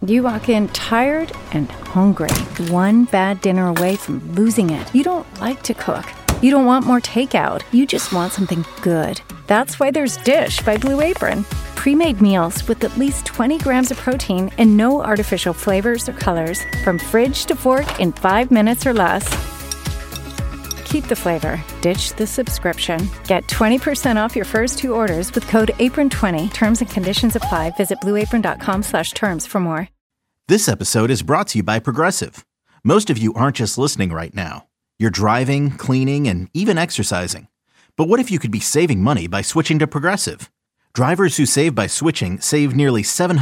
You walk in tired and hungry, one bad dinner away from losing it. You don't like to cook. You don't want more takeout. You just want something good. That's why there's Dish by Blue Apron. Pre-made meals with at least 20 grams of protein and no artificial flavors or colors. From fridge to fork in 5 minutes or less. Keep the flavor. Ditch the subscription. Get 20% off your first 2 orders with code APRON20. Terms and conditions apply. Visit blueapron.com/terms for more. This episode is brought to you by Progressive. Most of you aren't just listening right now. You're driving, cleaning, and even exercising. But what if you could be saving money by switching to Progressive? Drivers who save by switching save nearly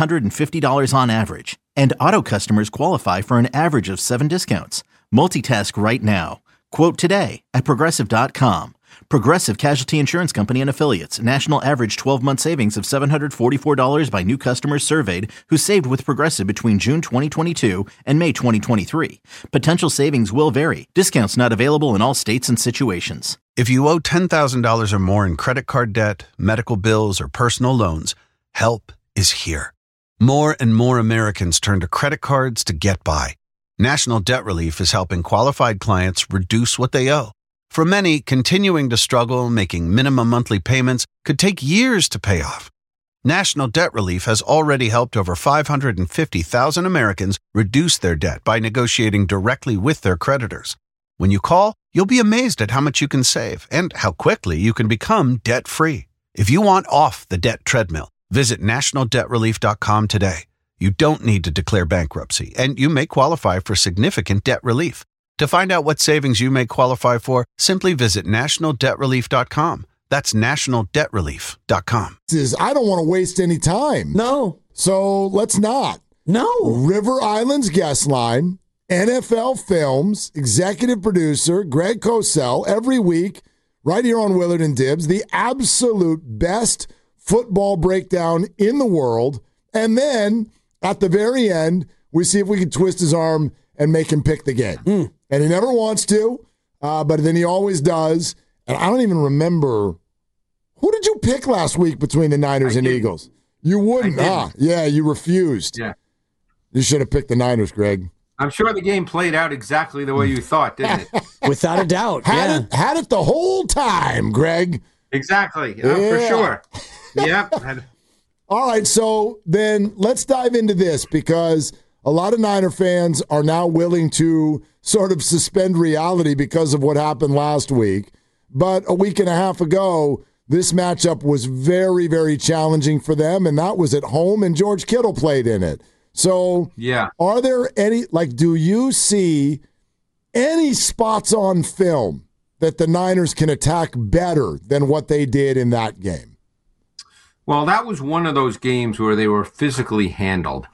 $750 on average. And auto customers qualify for an average of 7 discounts. Multitask right now. Quote today at Progressive.com. Progressive Casualty Insurance Company and Affiliates. National average 12-month savings of $744 by new customers surveyed who saved with Progressive between June 2022 and May 2023. Potential savings will vary. Discounts not available in all states and situations. If you owe $10,000 or more in credit card debt, medical bills, or personal loans, help is here. More and more Americans turn to credit cards to get by. National Debt Relief is helping qualified clients reduce what they owe. For many, continuing to struggle making minimum monthly payments could take years to pay off. National Debt Relief has already helped over 550,000 Americans reduce their debt by negotiating directly with their creditors. When you call, you'll be amazed at how much you can save and how quickly you can become debt-free. If you want off the debt treadmill, visit nationaldebtrelief.com today. You don't need to declare bankruptcy, and you may qualify for significant debt relief. To find out what savings you may qualify for, simply visit nationaldebtrelief.com. That's nationaldebtrelief.com. I don't want to waste any time. No. So let's not. No. River Island's guest line, NFL Films, executive producer Greg Cosell, every week, right here on Willard and Dibs, the absolute best football breakdown in the world. And then at the very end, we see if we can twist his arm and make him pick the game. And he never wants to, but then he always does. And I don't even remember. Who did you pick last week between the Niners and Eagles? You wouldn't, huh? Yeah, you refused. Yeah. You should have picked the Niners, Greg. I'm sure the game played out exactly the way you thought, didn't it? Without a doubt. Had it the whole time, Greg. Exactly. For sure. Yep. All right, so then let's dive into this because a lot of Niner fans are now willing to sort of suspend reality because of what happened last week. But a week and a half ago, this matchup was very, very challenging for them, and that was at home, and George Kittle played in it. So are there any, do you see any spots on film that the Niners can attack better than what they did in that game? Well, that was one of those games where they were physically handled.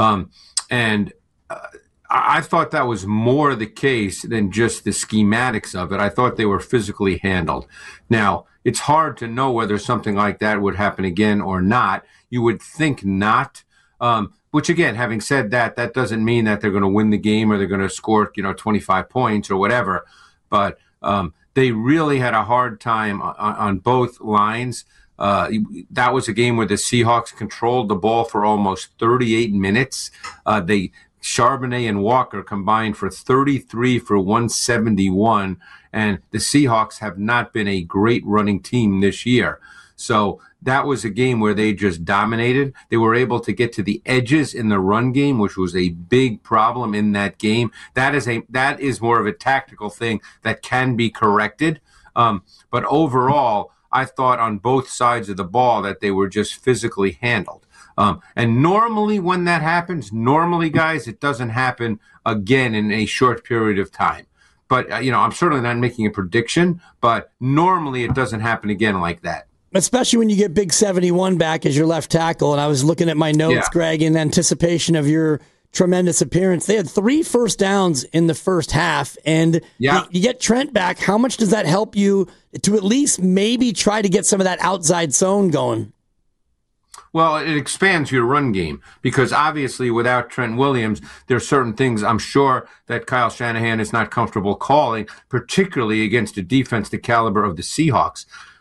And I thought that was more the case than just the schematics of it. I thought they were physically handled. Now, it's hard to know whether something like that would happen again or not. You would think not. Which, again, having said that, that doesn't mean that they're going to win the game or they're going to score, 25 points or whatever. But they really had a hard time on both lines. That was a game where the Seahawks controlled the ball for almost 38 minutes. Charbonnet and Walker combined for 33 for 171, and the Seahawks have not been a great running team this year. So that was a game where they just dominated. They were able to get to the edges in the run game, which was a big problem in that game. That is more of a tactical thing that can be corrected. But overall, I thought on both sides of the ball that they were just physically handled. And normally when that happens, guys, it doesn't happen again in a short period of time. But, I'm certainly not making a prediction, but normally it doesn't happen again like that. Especially when you get Big 71 back as your left tackle. And I was looking at my notes, Greg, in anticipation of your tremendous appearance. They had 3 first downs in the first half. And you get Trent back. How much does that help you to at least maybe try to get some of that outside zone going? Well, it expands your run game because obviously without Trent Williams, there are certain things I'm sure that Kyle Shanahan is not comfortable calling, particularly against a defense the caliber of the Seahawks.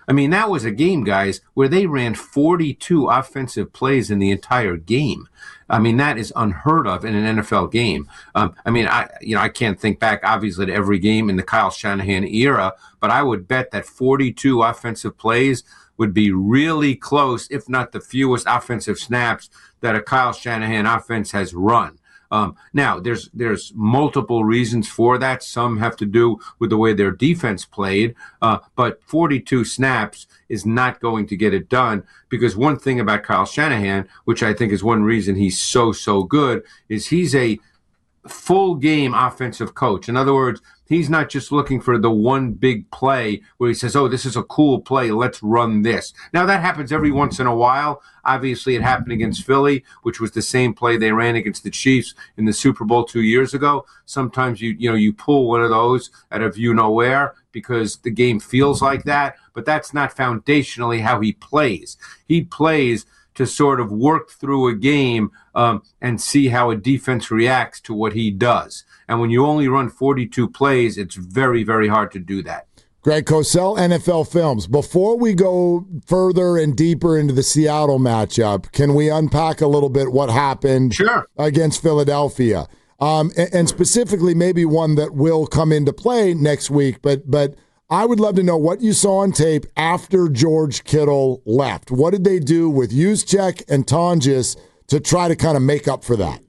I mean, that was a game, guys, where they ran 42 offensive plays in the entire game. I mean, that is unheard of in an NFL game. I can't think back, obviously, to every game in the Kyle Shanahan era, but I would bet that 42 offensive plays would be really close, if not the fewest offensive snaps that a Kyle Shanahan offense has run. Now, there's multiple reasons for that. Some have to do with the way their defense played, but 42 snaps is not going to get it done, because one thing about Kyle Shanahan, which I think is one reason he's so good, is he's a full game offensive coach. In other words, he's not just looking for the one big play where he says, oh, this is a cool play, let's run this. Now, that happens every once in a while. Obviously, it happened against Philly, which was the same play they ran against the Chiefs in the Super Bowl 2 years ago. Sometimes you pull one of those out of nowhere because the game feels like that, but that's not foundationally how he plays. He plays to sort of work through a game and see how a defense reacts to what he does. And when you only run 42 plays, it's very, very hard to do that. Greg Cosell, NFL Films. Before we go further and deeper into the Seattle matchup, can we unpack a little bit what happened against Philadelphia? And specifically maybe one that will come into play next week, but I would love to know what you saw on tape after George Kittle left. What did they do with Juszczyk and Tonjes to try to kind of make up for that?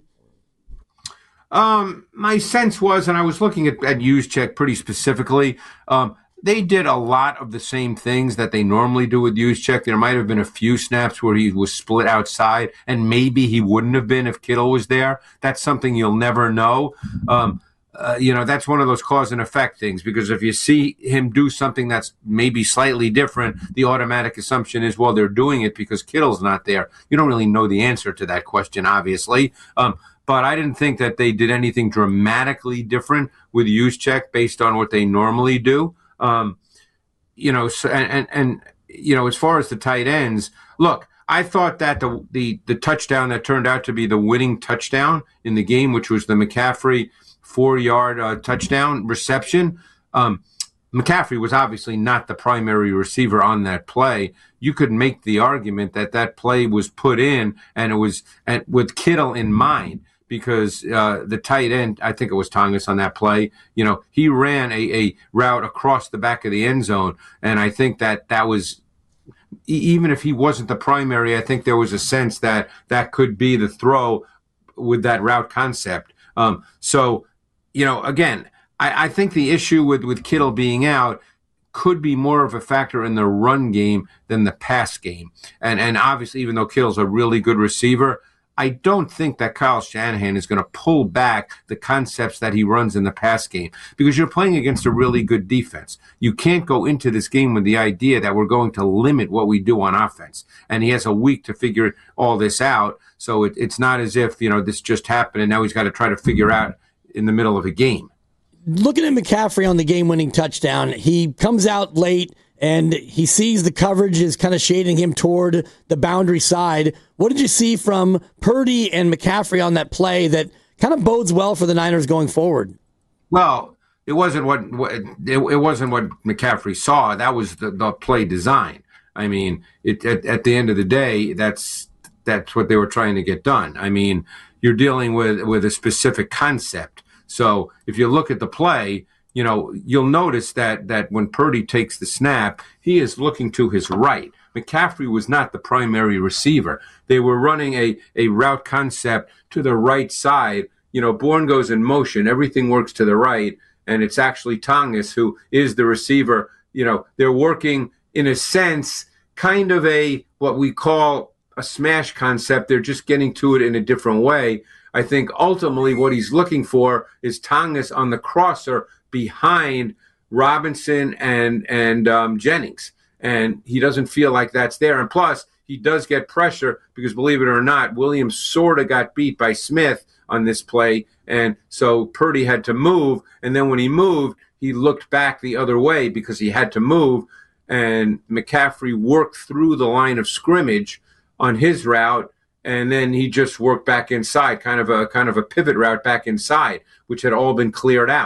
My sense was, and I was looking at Juszczyk pretty specifically, they did a lot of the same things that they normally do with Juszczyk. There might have been a few snaps where he was split outside, and maybe he wouldn't have been if Kittle was there. That's something you'll never know. That's one of those cause and effect things, because if you see him do something that's maybe slightly different, the automatic assumption is, well, they're doing it because Kittle's not there. You don't really know the answer to that question, obviously. But I didn't think that they did anything dramatically different with Juszczyk based on what they normally do. As far as the tight ends, look, I thought that the touchdown that turned out to be the winning touchdown in the game, which was the McCaffrey 4-yard touchdown reception, McCaffrey was obviously not the primary receiver on that play. You could make the argument that play was put in and it was with Kittle in mind, because the tight end, I think it was Tonjes on that play, he ran a route across the back of the end zone. And I think that was, even if he wasn't the primary, I think there was a sense that could be the throw with that route concept. Again, I think the issue with Kittle being out could be more of a factor in the run game than the pass game. And obviously, even though Kittle's a really good receiver, I don't think that Kyle Shanahan is going to pull back the concepts that he runs in the pass game, because you're playing against a really good defense. You can't go into this game with the idea that we're going to limit what we do on offense. And he has a week to figure all this out. So it's not as if, this just happened and now he's got to try to figure out in the middle of a game. Looking at McCaffrey on the game-winning touchdown, he comes out late and he sees the coverage is kind of shading him toward the boundary side. What did you see from Purdy and McCaffrey on that play that kind of bodes well for the Niners going forward? Well, it wasn't what McCaffrey saw. That was the play design. I mean, at the end of the day, that's what they were trying to get done. I mean, you're dealing with a specific concept. So if you look at the play, you'll notice that when Purdy takes the snap, he is looking to his right. McCaffrey was not the primary receiver. They were running a route concept to the right side. Bourne goes in motion. Everything works to the right, and it's actually Tonjes who is the receiver. They're working, in a sense, kind of what we call a smash concept. They're just getting to it in a different way. I think ultimately what he's looking for is Tonjes on the crosser behind Robinson and Jennings. And he doesn't feel like that's there. And plus, he does get pressure because, believe it or not, Williams sort of got beat by Smith on this play. And so Purdy had to move. And then when he moved, he looked back the other way because he had to move. And McCaffrey worked through the line of scrimmage on his route. And then he just worked back inside, kind of a pivot route back inside, which had all been cleared out.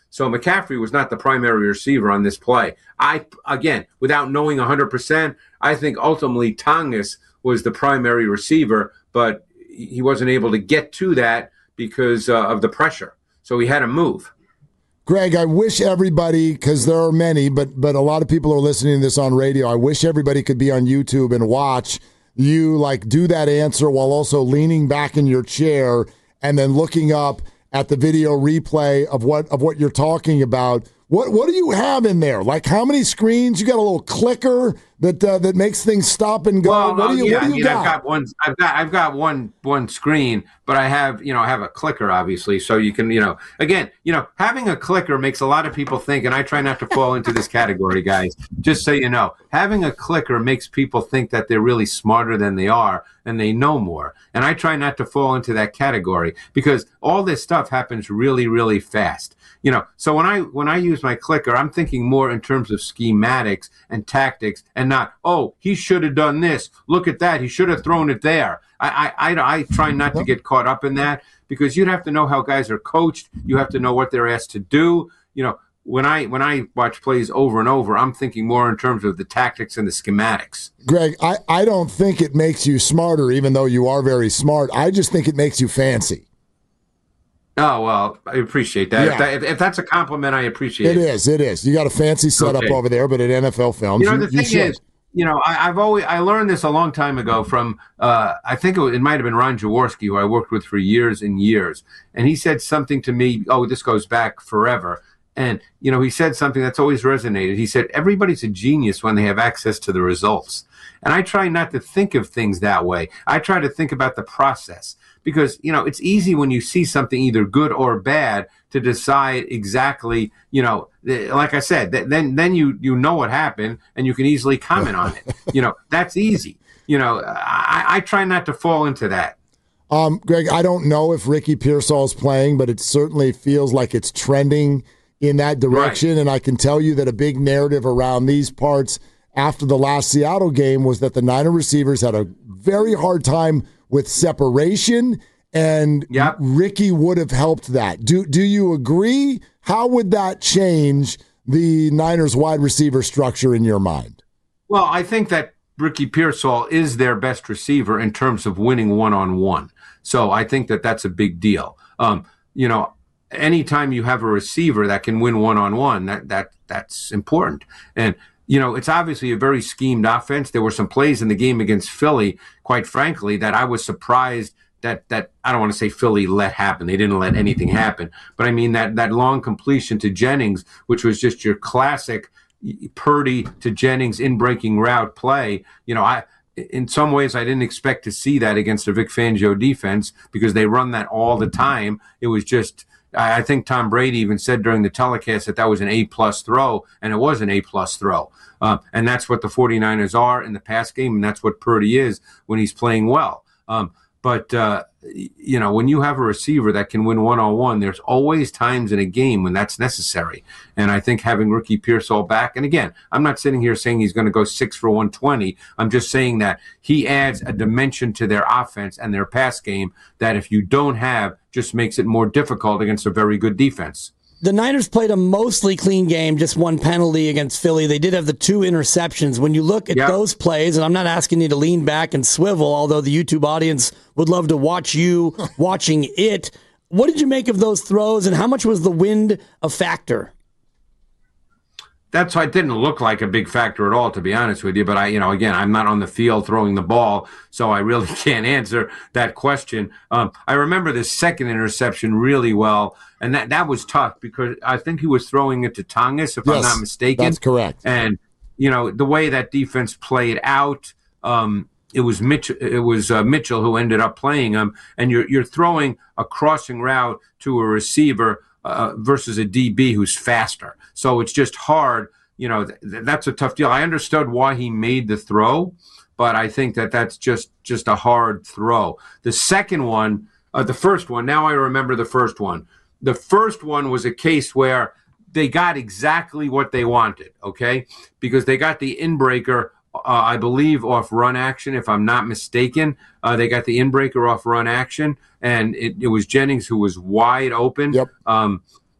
So McCaffrey was not the primary receiver on this play. Again, without knowing 100%, I think ultimately Tongas was the primary receiver, but he wasn't able to get to that because of the pressure. So he had to move. Greg, I wish everybody, because there are many, but a lot of people are listening to this on radio. I wish everybody could be on YouTube and watch you do that answer while also leaning back in your chair and then looking up at the video replay of what you're talking about. What do you have in there? Like, how many screens? You got a little clicker that makes things stop and go. Well, what do you got? I've got one screen, but I have a clicker, obviously, so you can again having a clicker makes a lot of people think, and I try not to fall into this category, guys. Just so you know, having a clicker makes people think that they're really smarter than they are and they know more. And I try not to fall into that category because all this stuff happens really, really fast. So when I use my clicker, I'm thinking more in terms of schematics and tactics, and not, oh, he should have done this. Look at that. He should have thrown it there. I try not to get caught up in that because you'd have to know how guys are coached. You have to know what they're asked to do. When I watch plays over and over, I'm thinking more in terms of the tactics and the schematics. Greg, I don't think it makes you smarter, even though you are very smart. I just think it makes you fancy. Oh, well, I appreciate that. Yeah. If that's a compliment, I appreciate it. It is. You got a fancy setup over there, but at NFL Films, the thing is, I learned this a long time ago from, I think it might have been Ron Jaworski, who I worked with for years and years. And he said something to me, this goes back forever. And, he said something that's always resonated. He said, everybody's a genius when they have access to the results. And I try not to think of things that way. I try to think about the process. Because, it's easy when you see something either good or bad to decide exactly, like I said, then you know what happened and you can easily comment on it. That's easy. I try not to fall into that. Greg, I don't know if Ricky Pearsall is playing, but it certainly feels like it's trending in that direction. Right. And I can tell you that a big narrative around these parts after the last Seattle game was that the Niner receivers had a very hard time with separation, and Ricky would have helped that. Do you agree? How would that change the Niners wide receiver structure in your mind? Well, I think that Ricky Pearsall is their best receiver in terms of winning one-on-one. So I think that that's a big deal. Anytime you have a receiver that can win one-on-one, that's important. And it's obviously a very schemed offense. There were some plays in the game against Philly, quite frankly, that I was surprised that I don't want to say Philly let happen. They didn't let anything happen. But I mean that long completion to Jennings, which was just your classic Purdy to Jennings in-breaking route play. In some ways, I didn't expect to see that against a Vic Fangio defense because they run that all the time. It was just, I think Tom Brady even said during the telecast that was an A-plus throw, and it was an A-plus throw. And that's what the 49ers are in the pass game, and that's what Purdy is when he's playing well. But when you have a receiver that can win one-on-one, there's always times in a game when that's necessary. And I think having Ricky Pearsall back, and again, I'm not sitting here saying he's going to go 6 for 120. I'm just saying that he adds a dimension to their offense and their pass game that if you don't have, just makes it more difficult against a very good defense. The Niners played a mostly clean game, just one penalty against Philly. They did have the 2 interceptions. When you look at those plays, and I'm not asking you to lean back and swivel, although the YouTube audience would love to watch you watching it. What did you make of those throws, and how much was the wind a factor? That's why it didn't look like a big factor at all, to be honest with you. But again, I'm not on the field throwing the ball, so I really can't answer that question. I remember the second interception really well, and that was tough because I think he was throwing it to Tongas, if I'm not mistaken. That's correct. And the way that defense played out, it was Mitchell. It was Mitchell who ended up playing him, and you're throwing a crossing route to a receiver versus a DB who's faster. So it's just hard. That's a tough deal. I understood why he made the throw, but I think that's just a hard throw. The second one, the first one, now I remember the first one. The first one was a case where they got exactly what they wanted, okay? Because they got the inbreaker, I believe, off run action, if I'm not mistaken. They got the inbreaker off run action, and it was Jennings who was wide open. Yep.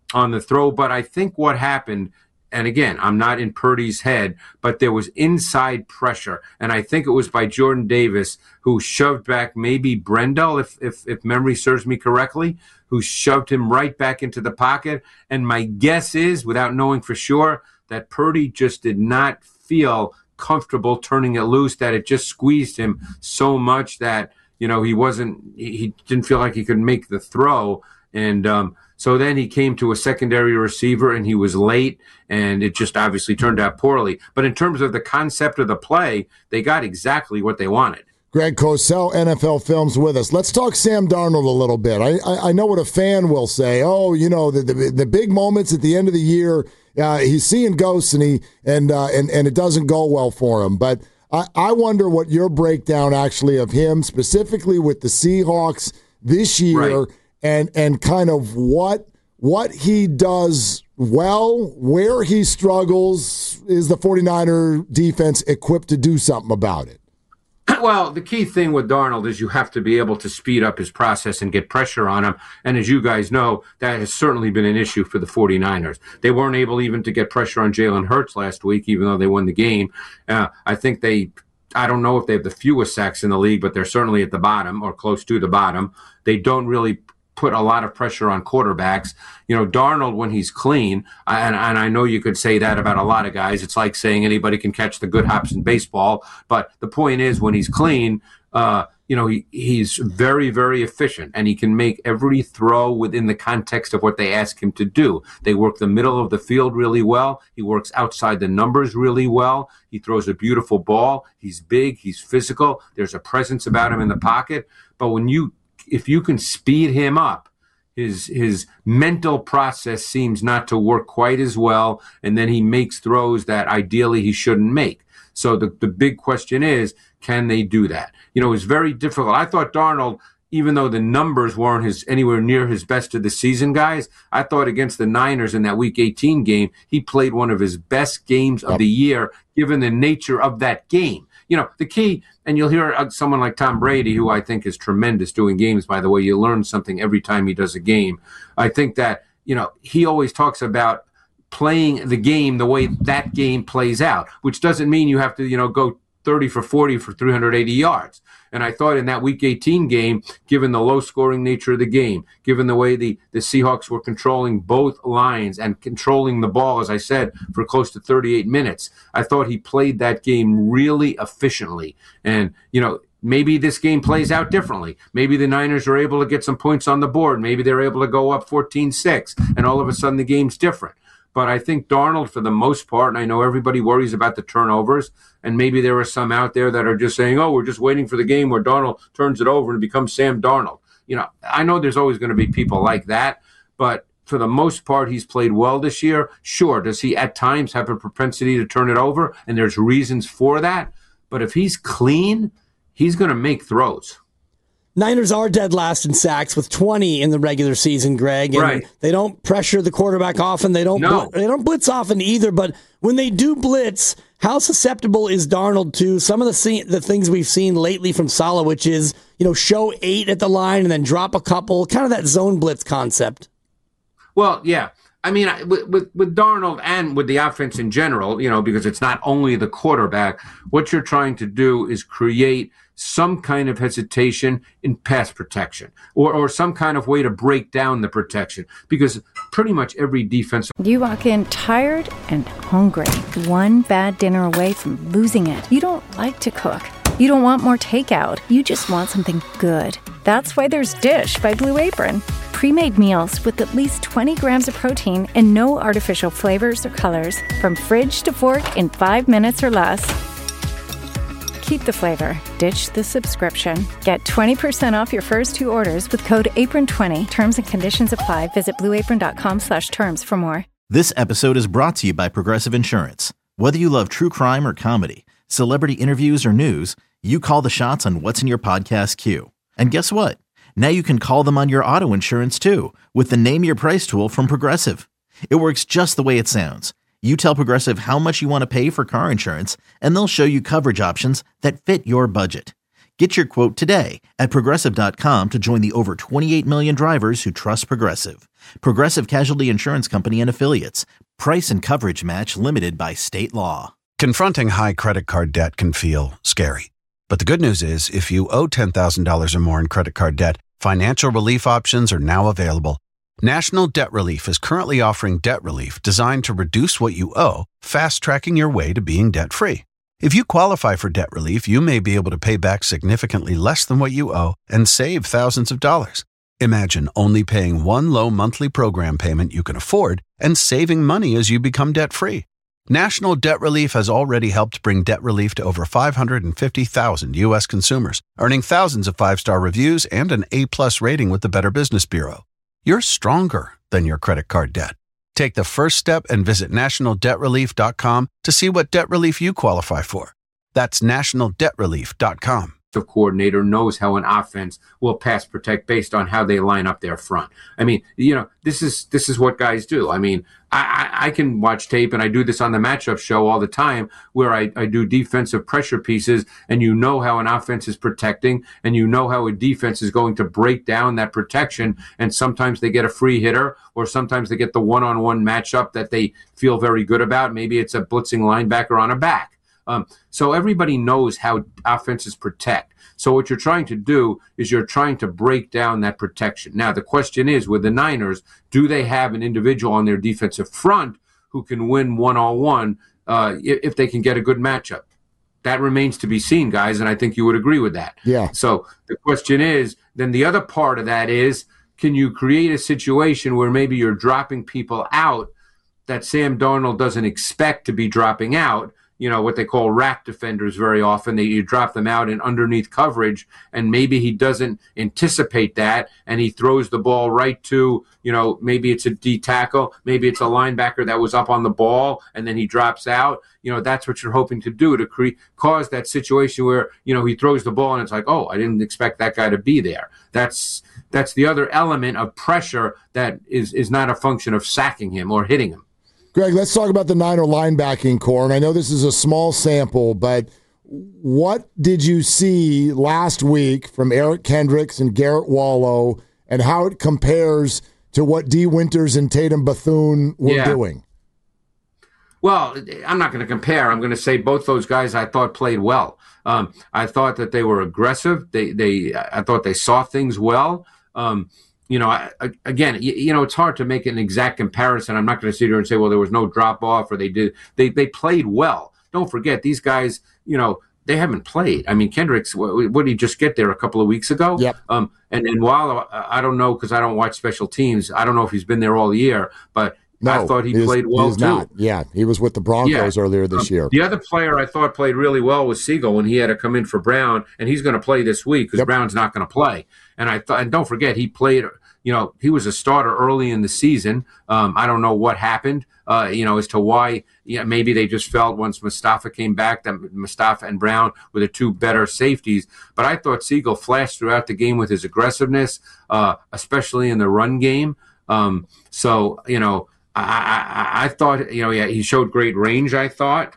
on the throw. But I think what happened, and again, I'm not in Purdy's head, but there was inside pressure. And I think it was by Jordan Davis, who shoved back maybe Brendel, if memory serves me correctly, who shoved him right back into the pocket. And my guess is, without knowing for sure, that Purdy just did not feel comfortable turning it loose, that it just squeezed him so much that, he didn't feel like he could make the throw. And so then he came to a secondary receiver and he was late, and it just obviously turned out poorly. But in terms of the concept of the play, they got exactly what they wanted. Greg Cosell, NFL Films, with us. Let's talk Sam Darnold a little bit. I know what a fan will say. Oh, the big moments at the end of the year, he's seeing ghosts and it doesn't go well for him. But I wonder what your breakdown actually of him, specifically with the Seahawks this year, right, and kind of what he does well, where he struggles. Is the 49er defense equipped to do something about it? Well, the key thing with Darnold is you have to be able to speed up his process and get pressure on him. And as you guys know, that has certainly been an issue for the 49ers. They weren't able even to get pressure on Jalen Hurts last week, even though they won the game. I think I don't know if they have the fewest sacks in the league, but they're certainly at the bottom or close to the bottom. They don't really put a lot of pressure on quarterbacks. Darnold, when he's clean, and I know you could say that about a lot of guys. It's like saying anybody can catch the good hops in baseball. But the point is, when he's clean, he's very, very efficient, and he can make every throw within the context of what they ask him to do. They work the middle of the field really well. He works outside the numbers really well. He throws a beautiful ball. He's big. He's physical. There's a presence about him in the pocket. But if you can speed him up, his mental process seems not to work quite as well, and then he makes throws that ideally he shouldn't make. So the big question is, can they do that? It's very difficult. I thought Darnold, even though the numbers weren't anywhere near his best of the season, guys, I thought against the Niners in that Week 18 game, he played one of his best games of the year, given the nature of that game. The key, and you'll hear someone like Tom Brady, who I think is tremendous doing games, by the way. You learn something every time he does a game. I think that, he always talks about playing the game the way that game plays out, which doesn't mean you have to, go 30 for 40 for 380 yards. And I thought in that Week 18 game, given the low-scoring nature of the game, given the way the Seahawks were controlling both lines and controlling the ball, as I said, for close to 38 minutes, I thought he played that game really efficiently. And, maybe this game plays out differently. Maybe the Niners are able to get some points on the board. Maybe they're able to go up 14-6, and all of a sudden the game's different. But I think Darnold, for the most part, and I know everybody worries about the turnovers, and maybe there are some out there that are just saying, oh, we're just waiting for the game where Darnold turns it over and it becomes Sam Darnold. I know there's always going to be people like that, but for the most part, he's played well this year. Sure, does he at times have a propensity to turn it over? And there's reasons for that. But if he's clean, he's going to make throws. Niners are dead last in sacks with 20 in the regular season, Greg. And right. They don't pressure the quarterback often. They don't blitz often either. But when they do blitz, how susceptible is Darnold to some of the things we've seen lately from Saleh, which is, show 8 at the line and then drop a couple, kind of that zone blitz concept? Well, yeah. I mean, with Darnold and with the offense in general, because it's not only the quarterback, what you're trying to do is create some kind of hesitation in pass protection or some kind of way to break down the protection, because pretty much every defense. You walk in tired and hungry, one bad dinner away from losing it. You don't like to cook. You don't want more takeout. You just want something good. That's why there's Dish by Blue Apron. Pre-made meals with at least 20 grams of protein and no artificial flavors or colors. From fridge to fork in 5 minutes or less. Keep the flavor. Ditch the subscription. Get 20% off your first 2 orders with code APRON20. Terms and conditions apply. Visit blueapron.com/terms for more. This episode is brought to you by Progressive Insurance. Whether you love true crime or comedy, celebrity interviews or news, you call the shots on what's in your podcast queue. And guess what? Now you can call them on your auto insurance too with the Name Your Price tool from Progressive. It works just the way it sounds. You tell Progressive how much you want to pay for car insurance, and they'll show you coverage options that fit your budget. Get your quote today at Progressive.com to join the over 28 million drivers who trust Progressive. Progressive Casualty Insurance Company and Affiliates. Price and coverage match limited by state law. Confronting high credit card debt can feel scary. But the good news is, if you owe $10,000 or more in credit card debt, financial relief options are now available. National Debt Relief is currently offering debt relief designed to reduce what you owe, fast-tracking your way to being debt-free. If you qualify for debt relief, you may be able to pay back significantly less than what you owe and save thousands of dollars. Imagine only paying one low monthly program payment you can afford and saving money as you become debt-free. National Debt Relief has already helped bring debt relief to over 550,000 U.S. consumers, earning thousands of five-star reviews and an A-plus rating with the Better Business Bureau. You're stronger than your credit card debt. Take the first step and visit nationaldebtrelief.com to see what debt relief you qualify for. That's nationaldebtrelief.com. The coordinator knows how an offense will pass protect based on how they line up their front. I mean, this is what guys do. I mean, I can watch tape, and I do this on the matchup show all the time, where I do defensive pressure pieces, and you know how an offense is protecting, and you know how a defense is going to break down that protection, and sometimes they get a free hitter, or sometimes they get the one-on-one matchup that they feel very good about. Maybe it's a blitzing linebacker on a back. So everybody knows how offenses protect. So what you're trying to do is you're trying to break down that protection. Now, the question is, with the Niners, do they have an individual on their defensive front who can win one-on-one if they can get a good matchup? That remains to be seen, guys, and I think you would agree with that. Yeah. So the question is, then the other part of that is, can you create a situation where maybe you're dropping people out that Sam Darnold doesn't expect to be dropping out? What they call rack defenders very often. You drop them out in underneath coverage, and maybe he doesn't anticipate that, and he throws the ball right to, maybe it's a D tackle, maybe it's a linebacker that was up on the ball, and then he drops out. That's what you're hoping to do, to cause that situation where, he throws the ball, and it's like, oh, I didn't expect that guy to be there. That's the other element of pressure that is not a function of sacking him or hitting him. Greg, let's talk about the Niner linebacking core. And I know this is a small sample, but what did you see last week from Eric Kendricks and Garrett Wallow, and how it compares to what D. Winters and Tatum Bethune were doing? Well, I'm not going to compare. I'm going to say both those guys I thought played well. I thought that they were aggressive. I thought they saw things well. Again, it's hard to make an exact comparison. I'm not going to sit here and say, well, there was no drop off, or they played well. Don't forget, these guys, they haven't played. I mean, Kendricks, what did he just get there a couple of weeks ago? Yep. And Wallow, I don't know, because I don't watch special teams. I don't know if he's been there all year, but I thought he played well too. Not. Yeah, he was with the Broncos earlier this year. The other player I thought played really well was Siegel when he had to come in for Brown, and he's going to play this week because Brown's not going to play. And don't forget, he played. He was a starter early in the season. I don't know what happened, as to why. Maybe they just felt once Mustafa came back that Mustafa and Brown were the two better safeties. But I thought Siegel flashed throughout the game with his aggressiveness, especially in the run game. I thought, he showed great range. I thought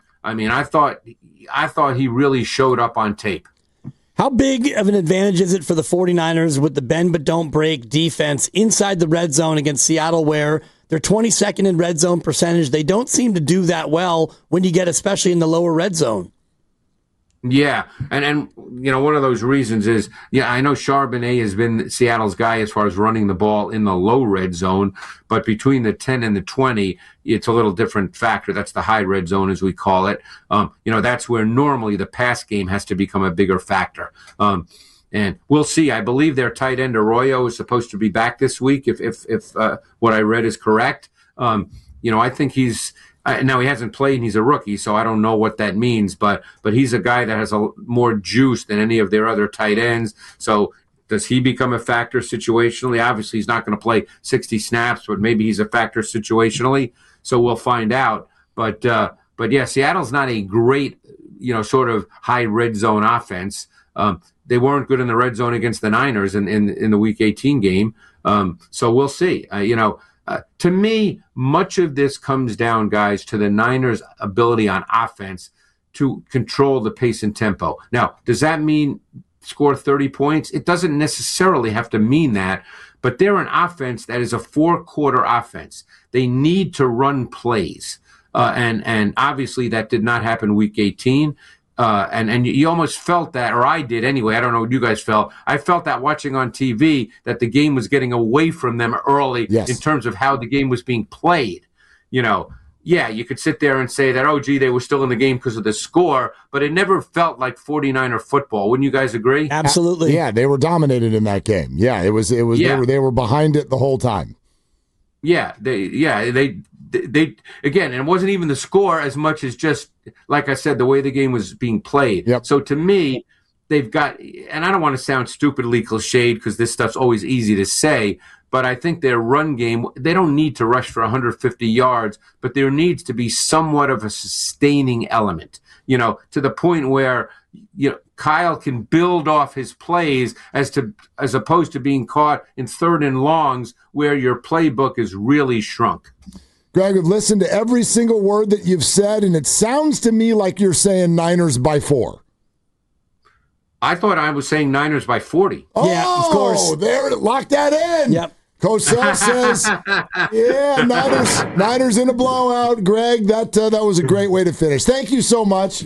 he really showed up on tape. How big of an advantage is it for the 49ers with the bend but don't break defense inside the red zone against Seattle, where they're 22nd in red zone percentage? They don't seem to do that well when you get especially in the lower red zone. Yeah, and one of those reasons is, I know Charbonnet has been Seattle's guy as far as running the ball in the low red zone, but between the 10 and the 20, it's a little different factor. That's the high red zone, as we call it. That's where normally the pass game has to become a bigger factor. And we'll see. I believe their tight end Arroyo is supposed to be back this week, if what I read is correct. I think he's. Now, he hasn't played, and he's a rookie, so I don't know what that means, but he's a guy that has more juice than any of their other tight ends. So does he become a factor situationally? Obviously, he's not going to play 60 snaps, but maybe he's a factor situationally. So we'll find out. But yeah, Seattle's not a great, sort of high red zone offense. They weren't good in the red zone against the Niners in the Week 18 game. So we'll see. To me, much of this comes down, guys, to the Niners' ability on offense to control the pace and tempo. Now, does that mean score 30 points? It doesn't necessarily have to mean that, but they're an offense that is a 4-quarter offense. They need to run plays. And obviously that did not happen week 18. And you almost felt that, or I did anyway. I don't know what you guys felt. I felt that watching on TV that the game was getting away from them early in terms of how the game was being played. Yeah, you could sit there and say that, oh, gee, they were still in the game because of the score, but it never felt like 49er football. Wouldn't you guys agree? Absolutely. Yeah, they were dominated in that game. Yeah, it was. Yeah. They were behind it the whole time. Yeah, they again, and it wasn't even the score as much as just, like I said, the way the game was being played. Yep. So to me, they've got, and I don't want to sound stupidly cliched because this stuff's always easy to say, but I think their run game, they don't need to rush for 150 yards, but there needs to be somewhat of a sustaining element, to the point where Kyle can build off his plays as opposed to being caught in 3rd and longs where your playbook is really shrunk. Greg, I've listened to every single word that you've said, and it sounds to me like you're saying Niners by 4. I thought I was saying Niners by 40. Oh, yeah, of course. There, lock that in. Yep. Cosell says, yeah, Niners in a blowout. Greg, that was a great way to finish. Thank you so much.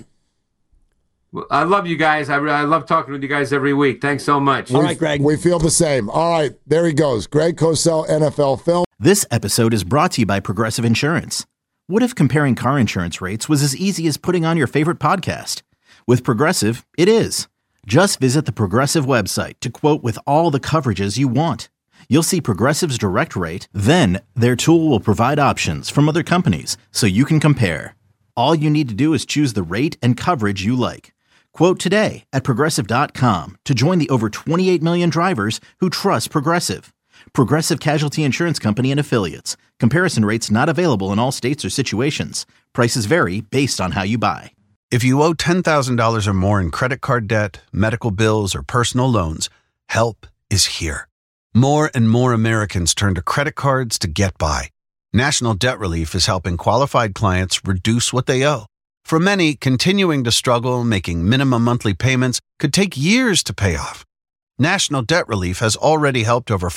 Well, I love you guys. I love talking with you guys every week. Thanks so much. All right, Greg. We feel the same. All right, there he goes. Greg Cosell, NFL Film. This episode is brought to you by Progressive Insurance. What if comparing car insurance rates was as easy as putting on your favorite podcast? With Progressive, it is. Just visit the Progressive website to quote with all the coverages you want. You'll see Progressive's direct rate, then their tool will provide options from other companies so you can compare. All you need to do is choose the rate and coverage you like. Quote today at Progressive.com to join the over 28 million drivers who trust Progressive. Progressive Casualty Insurance Company and Affiliates. Comparison rates not available in all states or situations. Prices vary based on how you buy. If you owe $10,000 or more in credit card debt, medical bills, or personal loans, help is here. More and more Americans turn to credit cards to get by. National Debt Relief is helping qualified clients reduce what they owe. For many, continuing to struggle making minimum monthly payments could take years to pay off. National Debt Relief has already helped over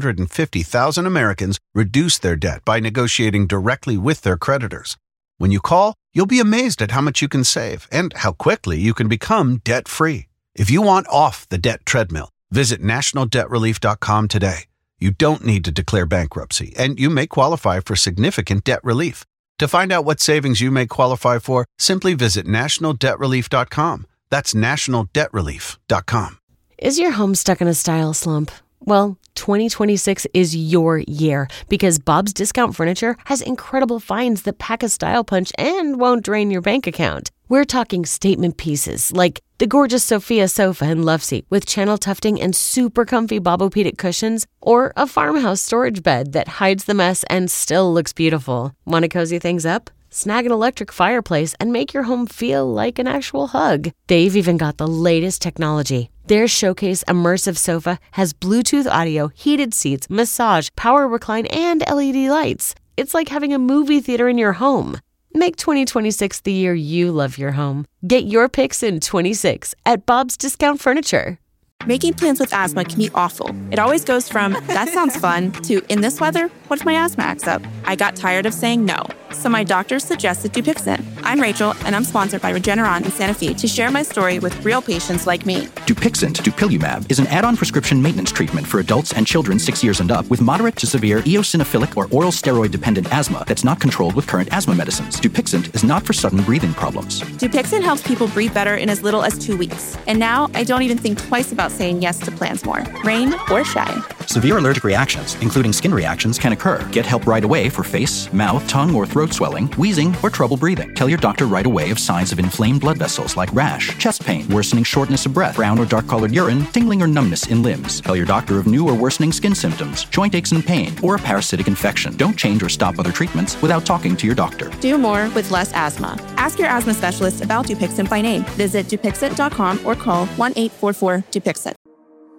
550,000 Americans reduce their debt by negotiating directly with their creditors. When you call, you'll be amazed at how much you can save and how quickly you can become debt-free. If you want off the debt treadmill, visit nationaldebtrelief.com today. You don't need to declare bankruptcy, and you may qualify for significant debt relief. To find out what savings you may qualify for, simply visit nationaldebtrelief.com. That's nationaldebtrelief.com. Is your home stuck in a style slump? Well, 2026 is your year because Bob's Discount Furniture has incredible finds that pack a style punch and won't drain your bank account. We're talking statement pieces like the gorgeous Sophia sofa and loveseat with channel tufting and super comfy Bobopedic cushions, or a farmhouse storage bed that hides the mess and still looks beautiful. Want to cozy things up? Snag an electric fireplace and make your home feel like an actual hug. They've even got the latest technology. Their Showcase Immersive Sofa has Bluetooth audio, heated seats, massage, power recline, and LED lights. It's like having a movie theater in your home. Make 2026 the year you love your home. Get your picks in 26 at Bob's Discount Furniture. Making plans with asthma can be awful. It always goes from, that sounds fun, to, in this weather, what if my asthma acts up? I got tired of saying no, so my doctor suggested Dupixent. I'm Rachel, and I'm sponsored by Regeneron in Santa Fe to share my story with real patients like me. Dupixent, dupilumab, is an add-on prescription maintenance treatment for adults and children 6 years and up with moderate to severe eosinophilic or oral steroid-dependent asthma that's not controlled with current asthma medicines. Dupixent is not for sudden breathing problems. Dupixent helps people breathe better in as little as 2 weeks. And now, I don't even think twice about saying yes to plans more, rain or shine. Severe allergic reactions, including skin reactions, can occur. Get help right away for face, mouth, tongue, or throat swelling, wheezing, or trouble breathing. Tell your doctor right away of signs of inflamed blood vessels like rash, chest pain, worsening shortness of breath, brown or dark-colored urine, tingling or numbness in limbs. Tell your doctor of new or worsening skin symptoms, joint aches and pain, or a parasitic infection. Don't change or stop other treatments without talking to your doctor. Do more with less asthma. Ask your asthma specialist about Dupixent by name. Visit Dupixent.com or call 1-844-DUPIXENT.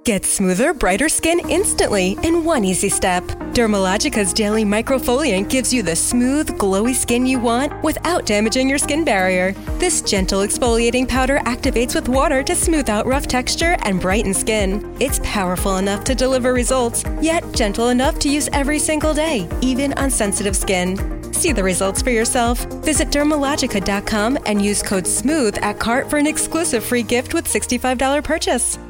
Get smoother, brighter skin instantly in one easy step. Dermalogica's daily microfoliant gives you the smooth, glowy skin you want without damaging your skin barrier. This gentle exfoliating powder activates with water to smooth out rough texture and brighten skin. It's powerful enough to deliver results, yet gentle enough to use every single day, even on sensitive skin. See the results for yourself. Visit Dermalogica.com and use code SMOOTH at cart for an exclusive free gift with $65 purchase.